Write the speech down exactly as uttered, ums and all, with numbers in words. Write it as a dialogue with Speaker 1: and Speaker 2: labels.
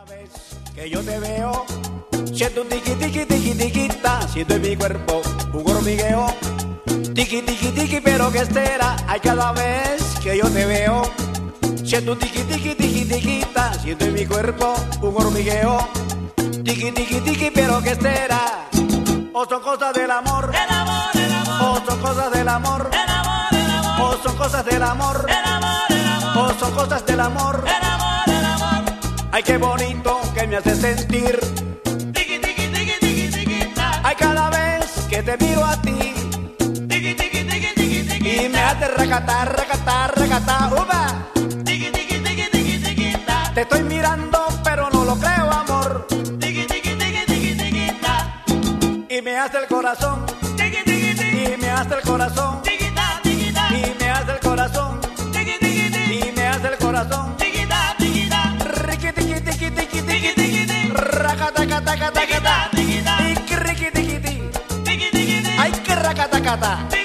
Speaker 1: Cada vez que yo te veo, siento un tiqui tiqui tiqui tiquita, siento en mi cuerpo un hormigueo, tiqui tiqui tiqui, pero qué será. Ay, cada vez que yo te veo, siento un tiqui tiqui tiqui tiquita, siento en mi cuerpo un hormigueo, tiqui tiqui tiqui, pero qué será. O son cosas del amor,
Speaker 2: El amor, el amor,
Speaker 1: o son cosas del amor,
Speaker 2: el amor, el amor,
Speaker 1: o son cosas del amor,
Speaker 2: el amor, el amor,
Speaker 1: o son cosas del amor.
Speaker 2: el amor, el amor.
Speaker 1: Ay, qué bonito que me hace sentir.
Speaker 2: Tiki, tiki, tiki, tiki, tiki, ta.
Speaker 1: Ay, cada vez que te miro a ti
Speaker 2: Tiki, tiki, tiki, tiki, tiki,
Speaker 1: y me hace racatá, racatá, racatá, uva.
Speaker 2: tiki, tiki, tiki, tiki, tiki, ta.
Speaker 1: Te estoy mirando, pero no lo creo, amor.
Speaker 2: Tiki, tiki, tiki, tiki, tiki, ta.
Speaker 1: Y me hace el corazón,
Speaker 2: Tiki, tiki, tiki,
Speaker 1: y me hace el corazón,
Speaker 2: tiki, ta, tiki, ta.
Speaker 1: y me hace el corazón,
Speaker 2: Tiki, tiki, tiki,
Speaker 1: y me hace el corazón.
Speaker 2: tiki, ta, tiki, ta.
Speaker 1: Riqui, tiqui, tiqui, tiqui,
Speaker 2: Tiki,
Speaker 1: tiqui,
Speaker 2: tiki, tiki,
Speaker 1: racatacatacatacata,
Speaker 2: tiki, ta, tiki, ta.
Speaker 1: y riqui, tiqui, tiqui.
Speaker 2: Tiki, tiki, tiki,
Speaker 1: Ay, que racatacata.
Speaker 2: tiki,